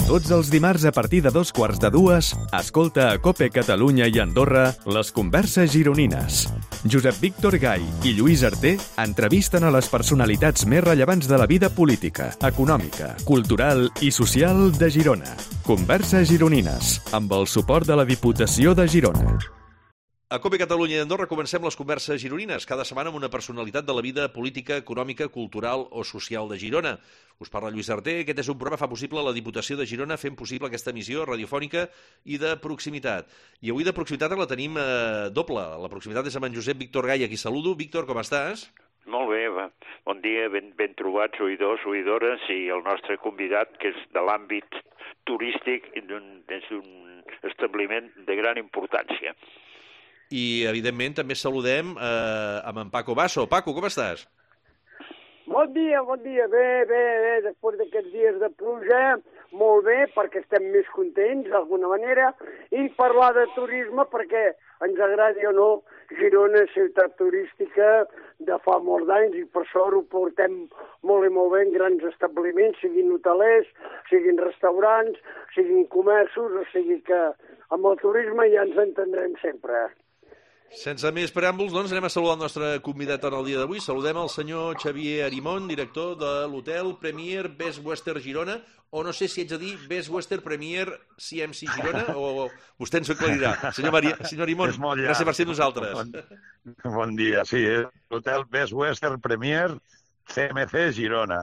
Tots els dimarts a partir de 2:15, escolta a COPE Catalunya i Andorra les converses gironines. Josep Víctor Gai i Lluís Arter entrevisten a les personalitats més rellevants de la vida política, econòmica, cultural i social de Girona. Converses gironines, amb el suport de la Diputació de Girona. A COPE Catalunya i Andorra comencem les converses gironines, cada setmana amb una personalitat de la vida política, econòmica, cultural o social de Girona. Us parla Lluís Arter. Aquest és un programa que fa possible la Diputació de Girona fent possible aquesta emissió radiofònica i de proximitat. I avui de proximitat la tenim doble. La proximitat és amb en Josep Víctor Gai, a qui saludo. Víctor, com estàs? Molt bé, bon dia, ben trobats, oïdors, oïdores, i el nostre convidat, que és de l'àmbit turístic, és un establiment de gran importància. I, evidentment, també saludem amb en Paco Basso. Paco, com estàs? Bon dia. Bé, després d'aquests dies de pluja, molt bé, perquè estem més contents, d'alguna manera, i parlar de turisme perquè ens agradi o no, Girona és ciutat turística de fa molts anys i per sort ho portem molt i molt bé en grans establiments, siguin hotelers, siguin restaurants, siguin comerços, o sigui que amb el turisme ja ens entendrem sempre. Sense més preàmbuls, doncs, anem a saludar el nostre convidat en el dia d'avui. Saludem el senyor Xavier Arimon, director de l'hotel Premier Best Western Girona, o no sé si haig de dir Best Western Premier CMC Girona, o vostè ens ho aclarirà. Senyor Arimon, gràcies per ser nosaltres. Bon dia, sí, l'hotel Best Western Premier CMC Girona.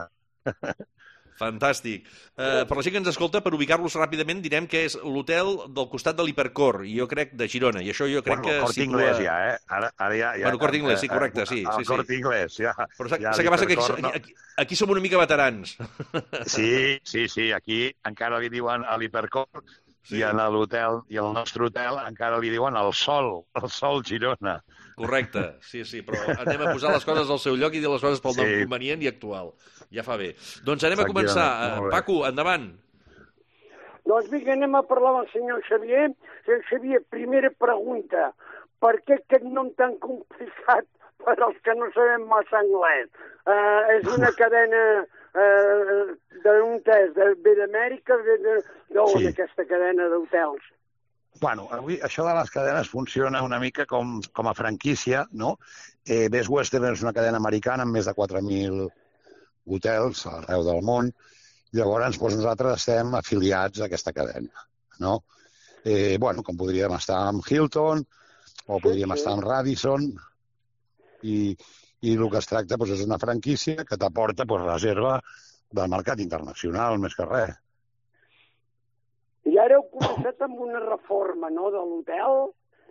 Fantàstic. Per la gent que ens escolta, per ubicar-los ràpidament, direm que és l'hotel del costat de l'Hipercor, i jo crec de Girona, i això jo crec que Cort Inglés ja, Ara ja... Bueno, Cort Inglés, sí, correcte, sí. Cort Inglés, ja. Però saps què passa? Que aquí som una mica veterans. Sí, aquí encara li diuen a l'Hipercor, i en l'hotel, i al nostre hotel encara li diuen el Sol Girona. Correcte, sí, però anem a posar les coses al seu lloc i dir les coses pel nom convenient i actual. Ja fa bé. Doncs anem a començar. Paco, endavant. Doncs vinga, anem a parlar amb el senyor Xavier. Senyor Xavier, primera pregunta. Per què aquest nom tan complicat per als que no sabem massa anglès? És una cadena d'un test de d'Amèrica, d'on aquesta cadena d'hotels? Bueno, avui això de les cadenes funciona una mica com a franquícia, no? Best Western és una cadena americana amb més de 4.000 hotels arreu del món. Llavors, nosaltres estem afiliats a aquesta cadena, no? Com podríem estar amb Hilton o podríem estar amb Radisson i el que es tracta és una franquícia que t'aporta reserva del mercat internacional, més que res. I ara heu començat amb una reforma, no?, de l'hotel?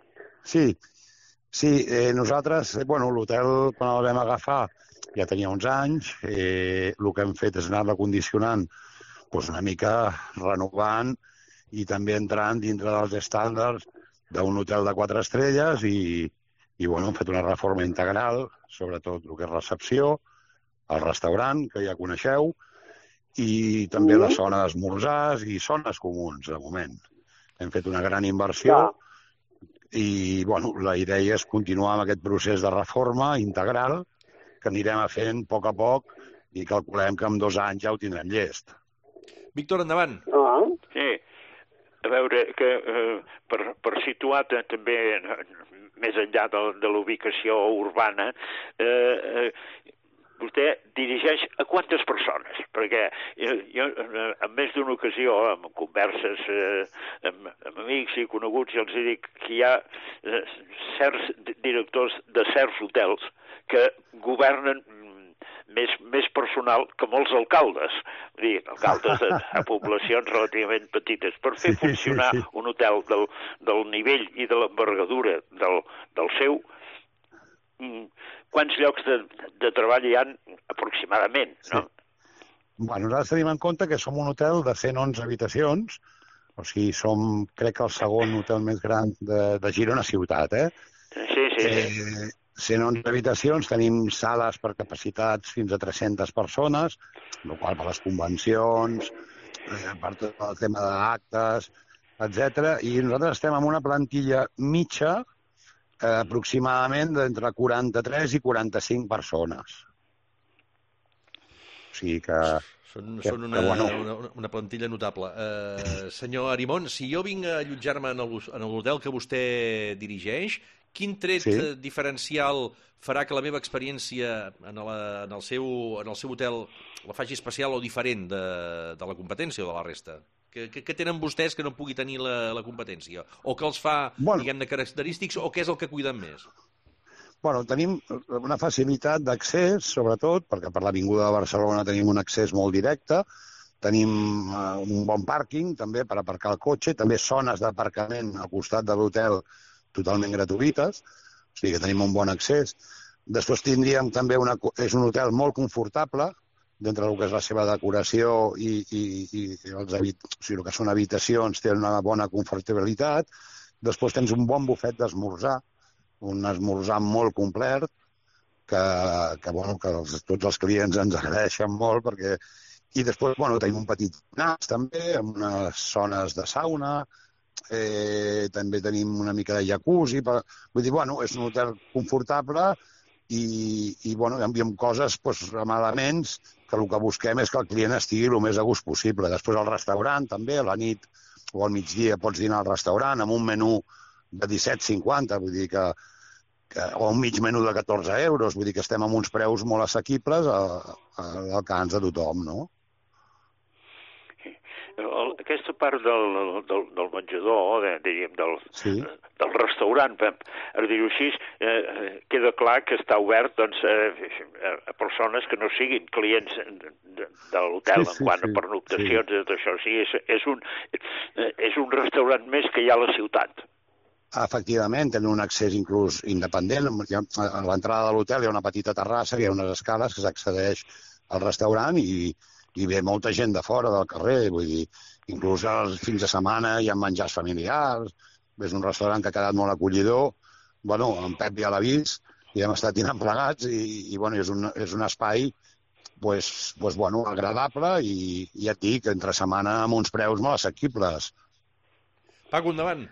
Sí, nosaltres, l'hotel, quan el vam agafar, ja tenia uns anys. El que hem fet és anar-lo condicionant una mica, renovant i també entrant dintre dels estàndards d'un hotel de 4 estrelles i hem fet una reforma integral, sobretot el que és recepció, el restaurant, que ja coneixeu, i també la zona d'esmorzars i zones comuns, de moment. Hem fet una gran inversió i la idea és continuar amb aquest procés de reforma integral que anirem fent a poc i calculem que en 2 anys ja ho tindrem llest. Víctor, endavant. Sí, a veure, que per situar també més enllà de l'ubicació urbana, vostè dirigeix a quantes persones? Perquè jo, en més d'una ocasió, en converses amb amics i coneguts, els dic que hi ha certs directors de certs hotels que governen més personal que molts alcaldes. Vull dir, alcaldes a poblacions relativament petites. Per fer funcionar un hotel del nivell i de l'envergadura del seu, quants llocs de treball hi ha aproximadament, no? Nosaltres tenim en compte que som un hotel de 111 habitacions, o sigui, som, crec que el segon hotel més gran de Girona ciutat, Sí. 111 habitacions, tenim sales per capacitats fins a 300 persones, el qual per les convencions, per tot el tema d'actes, etc. I nosaltres estem en una plantilla mitja aproximadament d'entre 43 i 45 persones. O sigui que Són una plantilla notable. Senyor Arimon, si jo vinc a allotjar-me en l'hotel que vostè dirigeix, quin tret diferencial farà que la meva experiència en el seu hotel la faci especial o diferent de la competència o de la resta? Què tenen vostès que no pugui tenir la competència? O què els fa, diguem-ne, característics, o què és el que cuiden més? Bueno, tenim una facilitat d'accés, sobretot, perquè per l'Avinguda de Barcelona tenim un accés molt directe, tenim un bon pàrquing, també, per aparcar el cotxe, també zones d'aparcament al costat de l'hotel totalment gratuïtes, o sigui que tenim un bon accés. Després tindríem també és un hotel molt confortable, dintre del que és la seva decoració i el que són habitacions, té una bona confortabilitat. Després tens un bon bufet d'esmorzar, un esmorzar molt complet, que tots els clients ens agraeixen molt, perquè... I després, tenim un petit gimnàs, també, amb unes zones de sauna, també tenim una mica de jacuzzi, vull dir, és un hotel confortable i amb coses, amb elements que el que busquem és que el client estigui el més a gust possible. Després al restaurant, també, a la nit o al migdia pots dinar al restaurant amb un menú de 17,50, vull dir o un mig menú de 14 euros, vull dir que estem amb uns preus molt assequibles al alcance de tothom, no? Aquesta part del menjador, diríem, del restaurant, per dir-ho així, queda clar que està obert a persones que no siguin clients de l'hotel en quant a pernoctacions i tot això. O sigui, és un restaurant més que hi ha a la ciutat. Efectivament, tenen un accés inclús independent. A l'entrada de l'hotel hi ha una petita terrassa, hi ha unes escales que s'accedeix al restaurant i ve molta gent de fora del carrer, vull dir, inclús els fins de setmana hi ha menjars familiars, és un restaurant que ha quedat molt acollidor, en Pep ja l'ha vist, i hem estat dinant plegats, i és un espai agradable i ja et dic, entre setmana amb uns preus molt assequibles. Paco, endavant.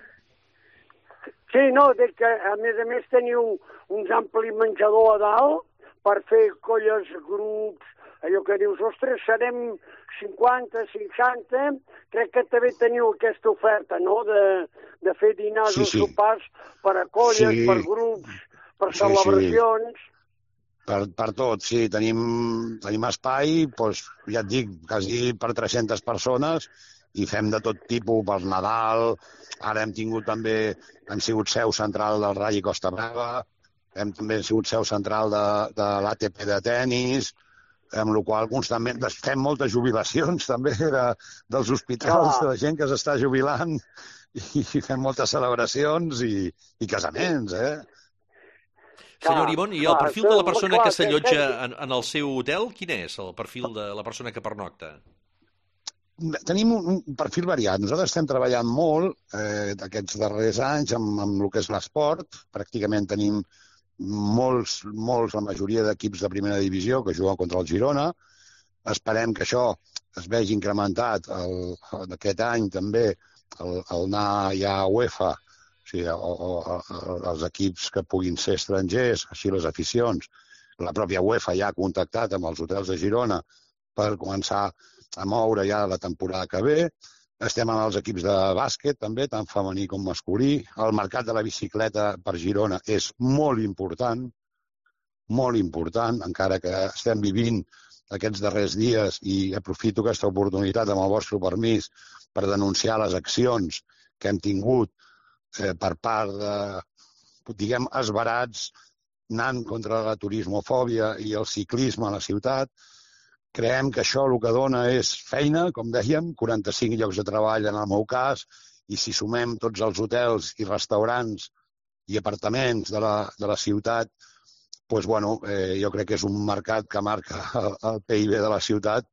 Sí, dic que a més teniu uns ampli menjador a dalt per fer colles, grups, allò que dius, ostres, serem 50, 60, crec que també teniu aquesta oferta, no?, de fer dinars o sopars per a colles, per grups, per celebracions. Per tot, sí, tenim espai, ja et dic, quasi per 300 persones, i fem de tot tipus per Nadal. Ara hem sigut seu central del Rally Costa Brava, hem també sigut seu central de l'ATP de tennis, amb la qual constantment fem moltes jubilacions també dels hospitals, de la gent que s'està jubilant, i fem moltes celebracions i casaments, Senyor Arimon, i el perfil de la persona que s'allotja en el seu hotel, quin és el perfil de la persona que pernocta? Tenim un perfil variat. Nosaltres estem treballant molt aquests darrers anys amb el que és l'esport. Pràcticament tenim molts, la majoria d'equips de primera divisió que juguen contra el Girona. Esperem que això es vegi incrementat aquest any també el anar ja a UEFA, o sigui, els equips que puguin ser estrangers, així les aficions. La pròpia UEFA ja ha contactat amb els hotels de Girona per començar a moure ja la temporada que ve. Estem amb els equips de bàsquet, també, tant femení com masculí. El mercat de la bicicleta per Girona és molt important, encara que estem vivint aquests darrers dies, i aprofito aquesta oportunitat, amb el vostre permís, per denunciar les accions que hem tingut per part de, diguem, esverats, anant contra la turismofòbia i el ciclisme a la ciutat. Creiem que això el que dona és feina, com dèiem, 45 llocs de treball en el meu cas, i si sumem tots els hotels i restaurants i apartaments de la ciutat, jo crec que és un mercat que marca el PIB de la ciutat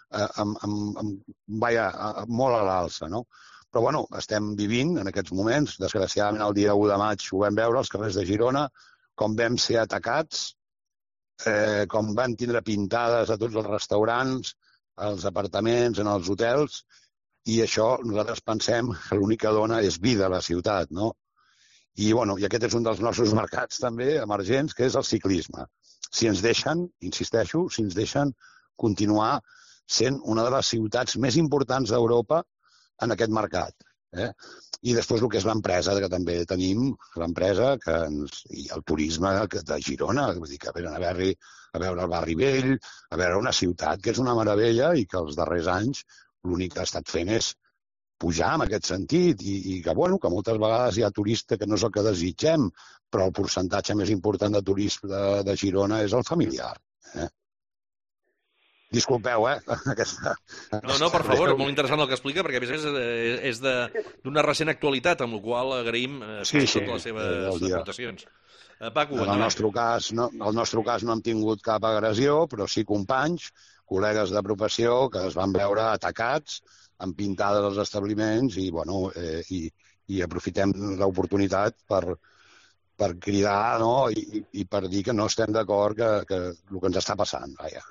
molt a l'alça, no? Però, estem vivint en aquests moments, desgraciadament el dia 1 de maig ho vam veure als carrers de Girona, com vam ser atacats, com van tindre pintades a tots els restaurants, als apartaments, en els hotels, i això nosaltres pensem que l'únic que dona és vida a la ciutat, no? I aquest és un dels nostres mercats també emergents, que és el ciclisme. Si ens deixen, insisteixo, si ens deixen continuar sent una de les ciutats més importants d'Europa en aquest mercat. I després el que és l'empresa, que també tenim, l'empresa i el turisme de Girona, vull dir que venen a veure el barri vell, a veure una ciutat que és una meravella i que els darrers anys l'únic que ha estat fent és pujar en aquest sentit i que moltes vegades hi ha turista que no és el que desitgem, però el percentatge més important de turisme de Girona és el familiar. Disculpeu, No, per favor, molt interessant el que explica, perquè a més és d'una recent actualitat, amb la qual agraïm totes les seves aportacions. Paco, en el nostre cas no hem tingut cap agressió, però sí companys, col·legues de professió que es van veure atacats amb pintades als establiments i aprofitem l'oportunitat per cridar i per dir que no estem d'acord que el que ens està passant, vaja.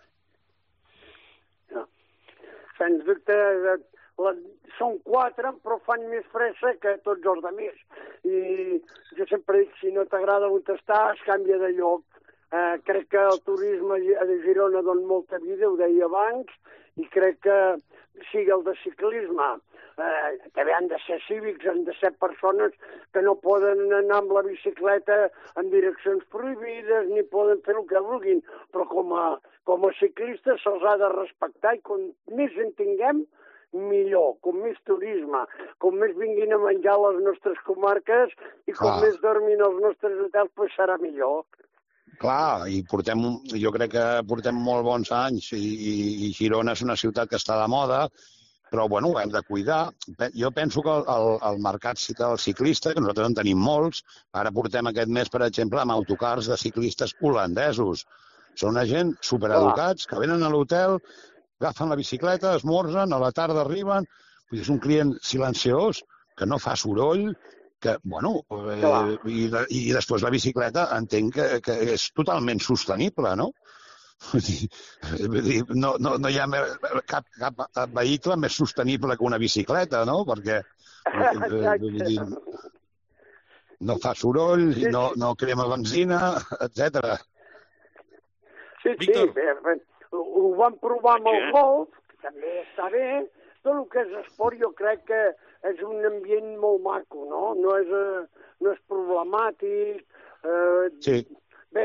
Sens dubte, són 4, però fan més fressa que tots els altres. I jo sempre dic, si no t'agrada on estàs, canvia de lloc. Crec que el turisme de Girona dona molta vida, ho deia abans, i crec que sigui el de ciclisme. També han de ser cívics, han de ser persones que no poden anar amb la bicicleta en direccions prohibides, ni poden fer el que vulguin, però com a ciclistes se'ls ha de respectar i com més en tinguem, millor, com més turisme, com més vinguin a menjar a les nostres comarques i com més dormin als nostres hotels, doncs serà millor. Clar, i jo crec que portem molt bons anys i Girona és una ciutat que està de moda, però ho hem de cuidar. Jo penso que el mercat del ciclista, que nosaltres en tenim molts, ara portem aquest mes, per exemple, amb autocars de ciclistes holandesos. Són una gent supereducats que venen a l'hotel, agafen la bicicleta, esmorzen, a la tarda arriben. És un client silenciós, que no fa soroll, que, i després la bicicleta entenc que és totalment sostenible, no? Vull dir, no hi ha cap vehicle més sostenible que una bicicleta, no? Perquè no fa soroll, no crema benzina, etc. Sí, ho vam provar amb el golf, que també està bé. Tot el que és esport jo crec que és un ambient molt maco, no? No és problemàtic. Sí. Bé,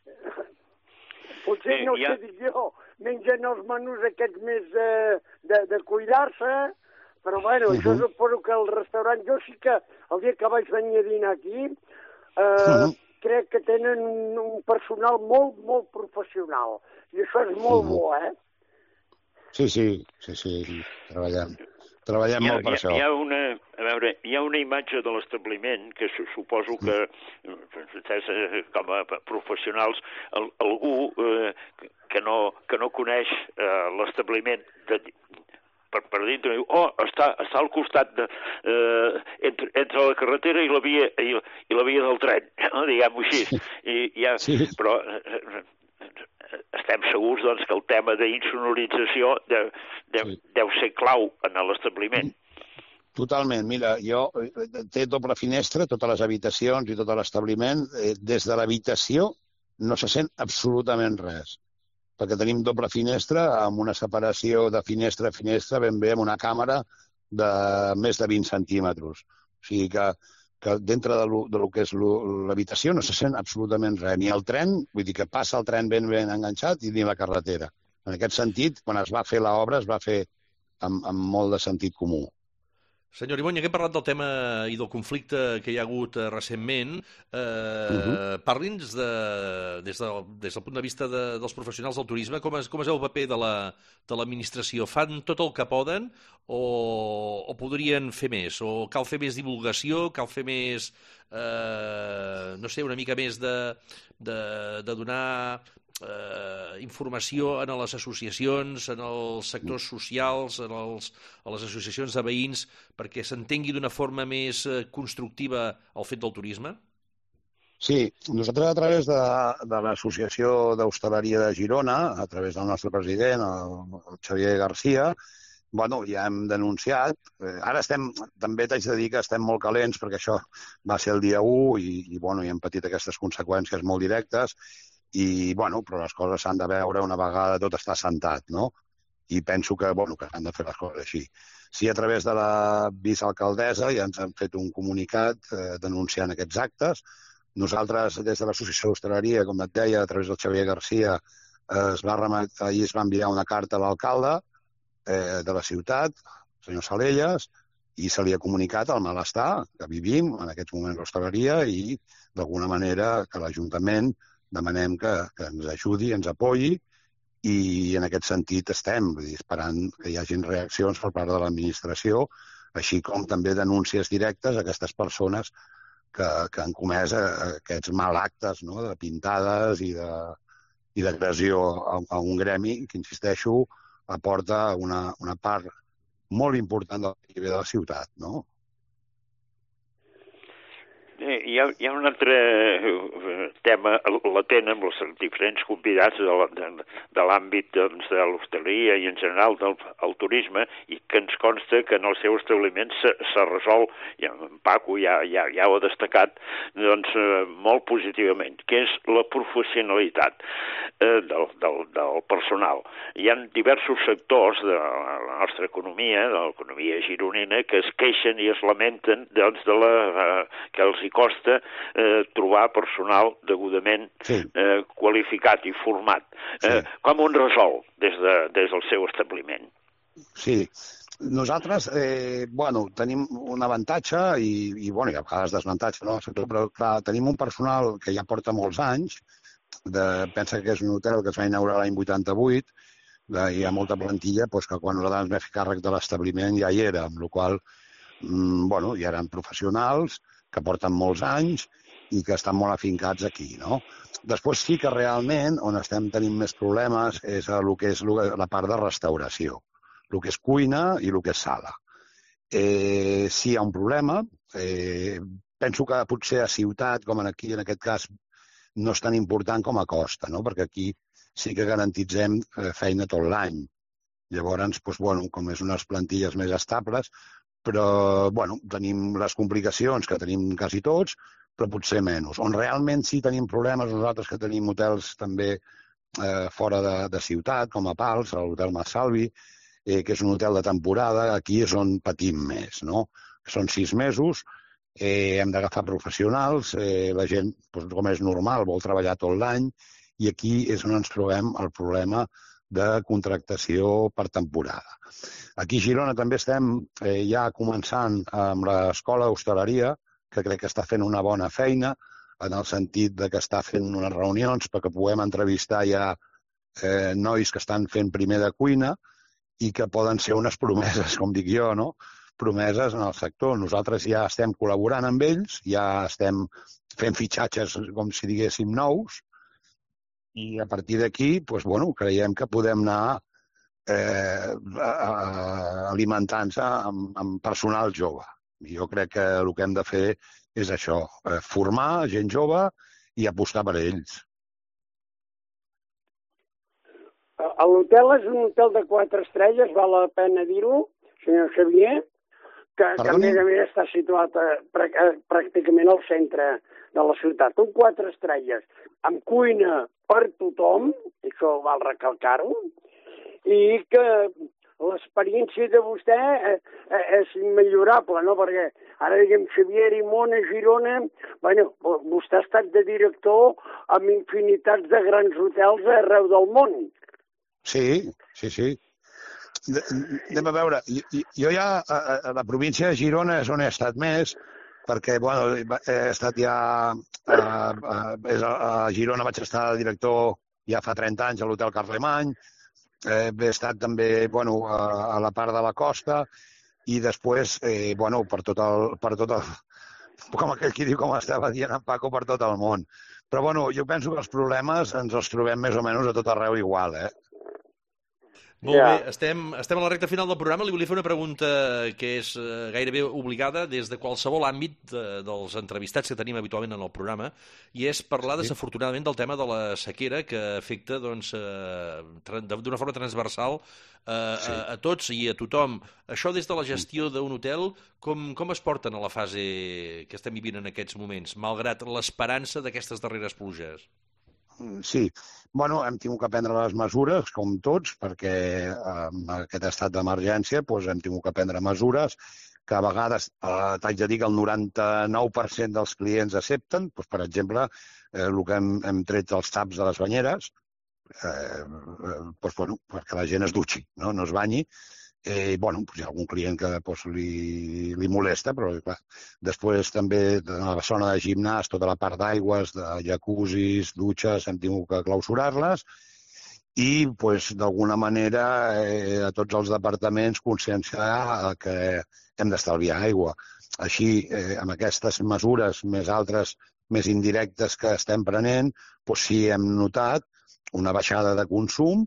potser no sé dir jo, mengen els menús aquests més de cuidar-se, però jo suposo que el restaurant, jo sí que el dia que vaig venir a dinar aquí, crec que tenen un personal molt, molt professional. I això és molt bo, Sí, treballem molt per això. Hi ha una imatge de l'establiment que suposo que, com a professionals, algú que no coneix l'establiment per dintre, diu, està al costat entre la carretera i la via del tren, diguem-ho així. Però estem segurs que el tema d'insonorització deu ser clau en l'establiment. Totalment. Mira, té doble finestra, totes les habitacions i tot l'establiment. Des de l'habitació no se sent absolutament res, perquè tenim doble finestra amb una separació de finestra a finestra ben bé amb una càmera de més de 20 centímetres. O sigui que dintre del que és l'habitació no se sent absolutament res. Ni el tren, vull dir que passa el tren ben enganxat, ni la carretera. En aquest sentit, quan es va fer l'obra, es va fer amb molt de sentit comú. Senyor Ibony, hem parlat del tema i del conflicte que hi ha hagut recentment. Parli'ns, des del punt de vista dels professionals del turisme, com és el paper de l'administració? Fan tot el que poden o podrien fer més? O cal fer més divulgació? Cal fer més, una mica més de donar informació a les associacions, en els sectors socials, a les associacions de veïns, perquè s'entengui d'una forma més constructiva el fet del turisme? Sí, nosaltres a través de l'Associació d'Hostaleria de Girona, a través del nostre president, el Xavier García, ja hem denunciat. Ara també t'haig de dir que estem molt calents perquè això va ser el dia 1 i hem patit aquestes conseqüències molt directes. Però les coses s'han de veure una vegada tot està assentat, no? i penso que han de fer les coses així. Sí, a través de la vicealcaldessa ja ens han fet un comunicat denunciant aquests actes. Nosaltres, des de l'Associació d'Hostaleria, com et deia, a través del Xavier Garcia, ahir es va enviar una carta a l'alcalde de la ciutat, el senyor Salelles, i se li ha comunicat el malestar que vivim en aquests moments a l'hostaleria i, d'alguna manera, que l'Ajuntament demanem que ens ajudi, ens apoyi, i en aquest sentit estem esperant que hi hagin reaccions per part de l'administració, així com també denúncies directes a aquestes persones que han comès aquests malactes, no?, de pintades i d'agressió a un gremi que, insisteixo, aporta una part molt important del PIB de la ciutat, no? Hi ha un altre tema latent amb els diferents convidats de l'àmbit de l'hostaleria i en general del turisme, i que ens consta que en el seu establiment s'ha resolt, i en Paco ja ho ha destacat, doncs molt positivament, que és la professionalitat del personal. Hi ha diversos sectors de la nostra economia, de l'economia gironina, que es queixen i es lamenten doncs, que els costa trobar personal degudament qualificat i format. Com ho resol des del seu establiment? Sí, nosaltres tenim un avantatge i a vegades desavantatge, no? Però clar, tenim un personal que ja porta molts anys, pensa que és un hotel que es va inaugurar l'any 88, hi ha molta plantilla que quan nosaltres ens vam fer càrrec de l'establiment ja hi era, amb la qual cosa ja eren professionals que porten molts anys i que estan molt afincats aquí, no? Després sí que realment on estem tenint més problemes és el que és la part de restauració, el que és cuina i el que és sala. Sí hi ha un problema, penso que potser a ciutat, com aquí en aquest cas, no és tan important com a costa, no? Perquè aquí sí que garantitzem feina tot l'any. Llavors, com és unes plantilles més estables, però, tenim les complicacions que tenim quasi tots, però potser menys. On realment sí tenim problemes, nosaltres que tenim hotels també fora de ciutat, com a Pals, l'hotel Massalvi, que és un hotel de temporada, aquí és on patim més, no? Són 6 mesos, hem d'agafar professionals, la gent, com és normal, vol treballar tot l'any, i aquí és on ens trobem el problema de contractació per temporada. Aquí a Girona també estem ja començant amb l'escola d'hostaleria, que crec que està fent una bona feina, en el sentit que està fent unes reunions perquè puguem entrevistar ja nois que estan fent primer de cuina i que poden ser unes promeses, com dic jo, no? Promeses en el sector. Nosaltres ja estem col·laborant amb ells, ja estem fent fitxatges, com si diguéssim, nous, i a partir d'aquí, creiem que podem anar alimentant-se amb personal jove. Jo crec que el que hem de fer és això, formar gent jove i apostar per ells. L'hotel és un hotel de 4 estrelles, val la pena dir-ho, senyor Xavier, que a més està situat pràcticament al centre de la ciutat. Un 4 estrelles, amb cuina per tothom, això val recalcar-ho, i que l'experiència de vostè és immillorable, no? Perquè ara, diguem, Xavier Imón a Girona, vostè ha estat de director amb infinitats de grans hotels arreu del món. Sí. Anem a veure, jo ja a la província de Girona és on he estat més, perquè he estat ja a Girona, vaig estar de director ja fa 30 anys a l'Hotel Carlemany, he estat també a la part de la costa i després per tot el com aquell qui diu, com estava dient en Paco, per tot el món. Però jo penso que els problemes ens els trobem més o menys a tot arreu igual, Molt bé, estem a la recta final del programa. Li volia fer una pregunta que és gairebé obligada des de qualsevol àmbit dels entrevistats que tenim habitualment en el programa, i és parlar desafortunadament del tema de la sequera que afecta d'una forma transversal a tots i a tothom. Això des de la gestió d'un hotel, com es porten a la fase que estem vivint en aquests moments, malgrat l'esperança d'aquestes darreres pluges? Sí. Bueno, hem tingut que prendre les mesures, com tots, perquè en aquest estat d'emergència hem tingut que prendre mesures que a vegades, t'haig de dir que el 99% dels clients accepten. Per exemple, el que hem tret els taps de les banyeres, perquè la gent es dutxi, no es banyi. Hi ha algun client que li molesta, però clar, després també a la zona de gimnàs, tota la part d'aigües, de jacuzzis, dutxes, hem tingut que clausurar-les i d'alguna manera a tots els departaments conscienciar que hem d'estalviar aigua. Així, amb aquestes mesures més altres, més indirectes que estem prenent, sí hem notat una baixada de consum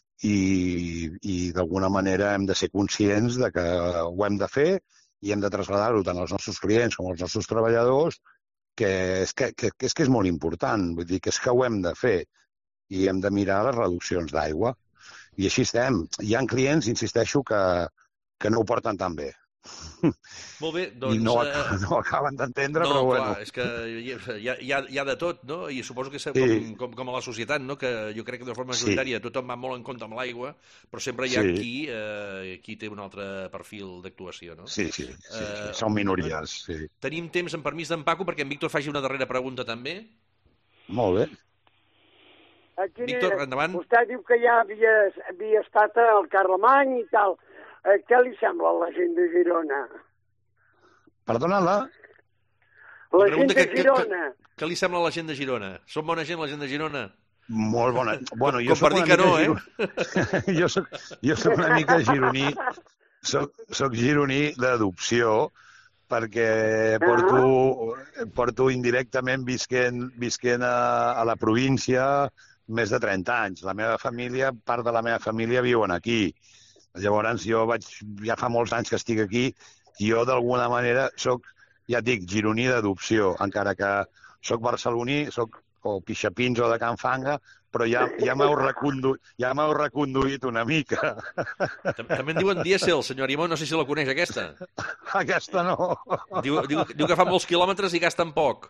i d'alguna manera hem de ser conscients de que ho hem de fer i hem de traslladar-ho tant als nostres clients com als nostres treballadors, que és molt important. Vull dir que és que ho hem de fer i hem de mirar les reduccions d'aigua. I així estem. Hi ha clients, insisteixo, que no ho porten tan bé. Molt bé, doncs... I no acaben d'entendre, però bueno. No, clar, és que hi ha de tot, no? I suposo que és com a la societat, no? Que jo crec que de forma majoritària tothom va molt en compte amb l'aigua, però sempre hi ha qui té un altre perfil d'actuació, no? Sí, són minories, sí. Tenim temps, amb permís d'en Paco, perquè en Víctor faci una darrera pregunta també. Molt bé. Víctor, endavant. Vostè diu que ja havia estat al Carlemany i tal. Què li sembla a la gent de Girona? Perdona, la gent de Girona. Què li sembla a la gent de Girona? Són bona gent, la gent de Girona? Molt bona. Bueno, com per dir que no, eh? Jo soc una mica gironí. Soc gironí d'adopció, perquè porto indirectament visquent a la província més de 30 anys. La meva família, part de la meva família viuen aquí. Llavors, ja fa molts anys que estic aquí i jo d'alguna manera soc, ja et dic, gironí d'adopció, encara que soc barceloní, soc o pixapins o de Can Fanga, però ja m'heu reconduït una mica. També en diuen dièsel, senyor Arimó, no sé si la coneix, aquesta. Aquesta no. Diu que fa molts quilòmetres i gasten poc.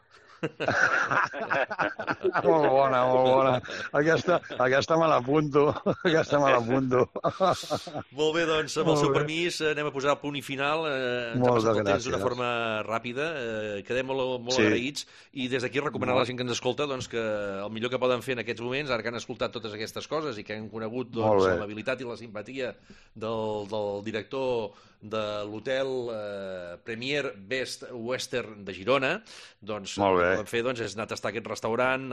Molt bona. Aquesta me l'apunto. Molt bé, doncs, amb el seu permís anem a posar el punt i final. Ens ha passat el temps d'una forma ràpida. Quedem molt agraïts i des d'aquí recomanar a la gent que ens escolta que el millor que poden fer en aquests moments, ara que han escoltat totes aquestes coses i que han conegut l'amabilitat i la simpatia del director de l'hotel Premier Best Western de Girona, doncs el que poden fer és anar a tastar aquest restaurant,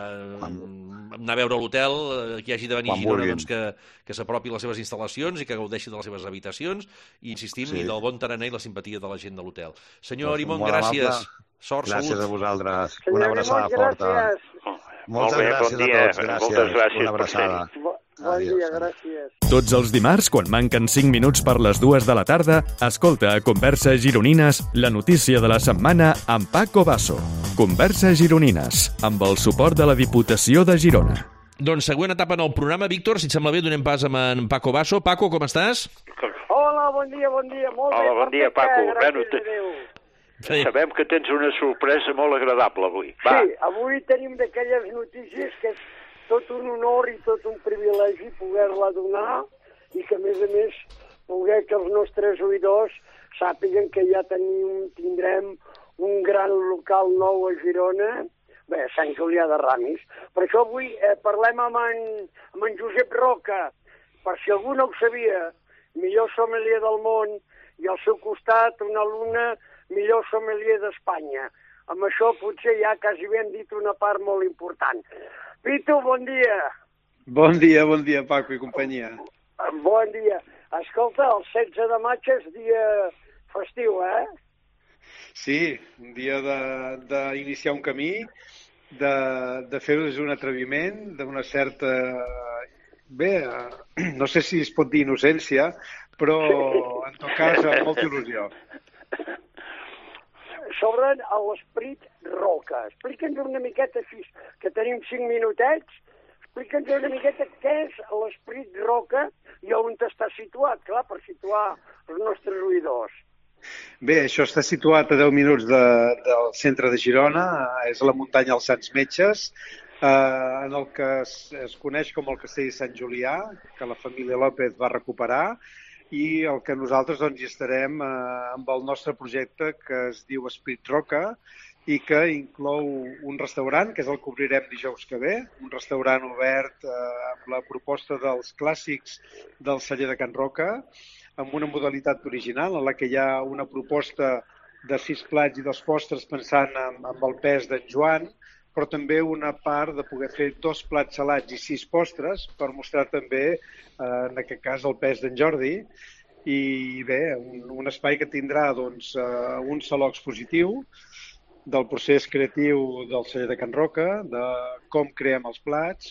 anar a veure l'hotel, qui hagi de venir a Girona que s'apropi a les seves instal·lacions i que gaudeixi de les seves habitacions, i insistim, i del bon tarannà i la simpatia de la gent de l'hotel. Senyor Arimon, gràcies. Sort, salut. Gràcies a vosaltres. Una abraçada forta. Moltes gràcies a tots. Gràcies. Una abraçada. Bon dia, gràcies. Tots els dimarts, quan manquen 5 minuts per les 2 de la tarda, escolta a Converses Gironines la notícia de la setmana amb Paco Basso. Converses Gironines, amb el suport de la Diputació de Girona. Doncs següent etapa en el programa. Víctor, si et sembla bé, donem pas amb en Paco Basso. Paco, com estàs? Hola, bon dia. Molt bé. Hola, bon dia, Paco. Gràcies a Déu. Sabem que tens una sorpresa molt agradable avui. Va. Sí, avui tenim d'aquelles notícies que és tot un honor i tot un privilegi poder-la donar i que, a més, poder que els nostres oïdors sàpiguen que ja tindrem un gran local nou a Girona, a Sant Julià de Ramis. Per això avui parlem amb en Josep Roca, per si algú no ho sabia, millor sommelier del món, i al seu costat una alumna millor sommelier d'Espanya. Amb això potser ja quasi ben dit una part molt important. Pitu, bon dia. Bon dia, Paco i companyia. Bon dia. Escolta, el 16 de maig és dia festiu, eh? Sí, un dia d'iniciar un camí, de fer-ho des d'un atreviment, d'una certa... Bé, no sé si es pot dir innocència, però en tot cas amb molta il·lusió. Sobre l'Esprit Roca. Explica'ns una miqueta, que tenim 5 minutets, explica'ns una miqueta què és l'Esprit Roca i on està situat, clar, per situar els nostres oïdors. Bé, això està situat a 10 minuts del centre de Girona, és la muntanya als Sants Metges, en el que es coneix com el Castell de Sant Julià, que la família López va recuperar, i el que nosaltres doncs, hi estarem amb el nostre projecte que es diu Esprit Roca i que inclou un restaurant, que és el que obrirem dijous que ve, un restaurant obert amb la proposta dels clàssics del celler de Can Roca, amb una modalitat original en la que hi ha una proposta de 6 plats i 2 postres pensant amb el pes d'en Joan, però també una part de poder fer 2 plats salats i 6 postres per mostrar també, en aquest cas, el pes d'en Jordi. I bé, un espai que tindrà doncs, un saló expositiu del procés creatiu del celler de Can Roca, de com creem els plats,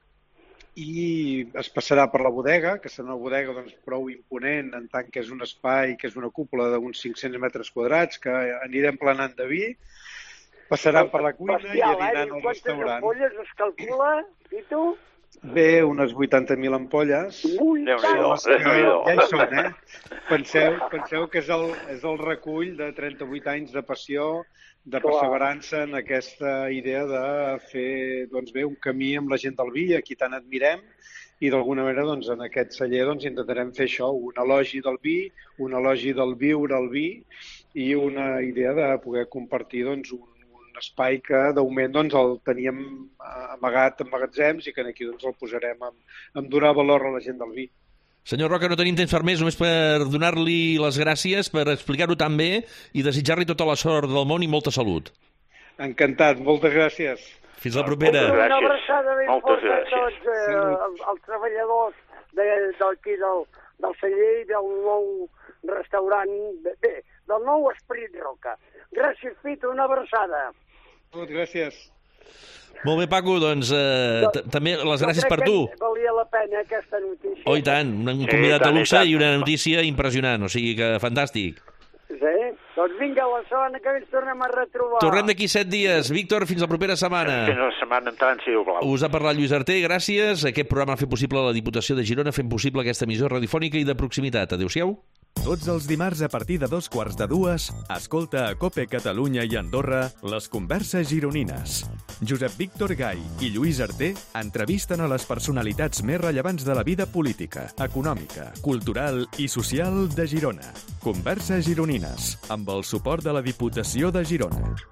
i es passarà per la bodega, que serà una bodega doncs, prou imponent en tant que és un espai, que és una cúpula d'uns 500 metres quadrats, que anirem planant de vi, passaran per la cuina i aniran al restaurant. Quantes ampolles es calcula, Pitu? Bé, unes 80.000 ampolles. Ja hi són, eh? Penseu que és el recull de 38 anys de passió, de perseverança en aquesta idea de fer doncs, bé, un camí amb la gent del vi, a qui tant admirem, i d'alguna manera doncs, en aquest celler doncs, intentarem fer això, un elogi del vi, un elogi del viure al vi i una idea de poder compartir doncs, un espai que de moment doncs, el teníem amagat en magatzems i que aquí doncs, el posarem en donar valor a la gent del vi. Senyor Roca, no tenim temps per més, només per donar-li les gràcies, per explicar-ho tan bé i desitjar-li tota la sort del món i molta salut. Encantat, moltes gràcies. Fins la propera. Una abraçada ben forta a tots els treballadors d'aquí del celler i del nou restaurant, bé, del nou Esprit Roca. Gràcies, Pitu, una abraçada. Moltes gràcies. Molt bé, Paco, doncs també les gràcies per tu. Valia la pena aquesta notícia. Oh, i tant, un convidat de luxe i una notícia impressionant, o sigui que fantàstic. Sí, doncs vinga, la setmana que ens tornem a retrobar. Tornem d'aquí 7 dies. Víctor, fins la propera setmana. Fins la setmana entrant, si ho blau. Us ha parlat Lluís Arté, gràcies. Aquest programa ha fet possible la Diputació de Girona, fent possible aquesta emissió radiofònica i de proximitat. Adéu-siau. Tots els dimarts a partir de 2:15, escolta a COPE Catalunya i Andorra les converses gironines. Josep Víctor Gai i Lluís Arté entrevisten a les personalitats més rellevants de la vida política, econòmica, cultural i social de Girona. Converses gironines, amb el suport de la Diputació de Girona.